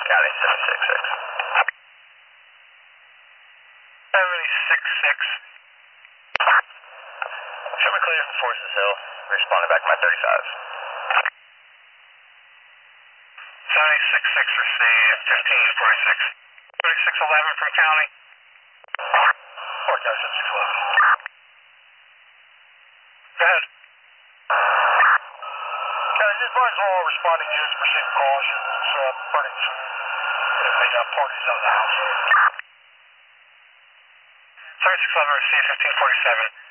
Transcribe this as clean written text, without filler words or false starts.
County 766. 766. Show me clear from Forces Hill. Responding back to my 35s. 766 received 1546. 3611 from County. Fort County 7611. Go ahead. County, just advise all responding units proceed with caution. It's burning some parties out of the house. 3611 received 1547.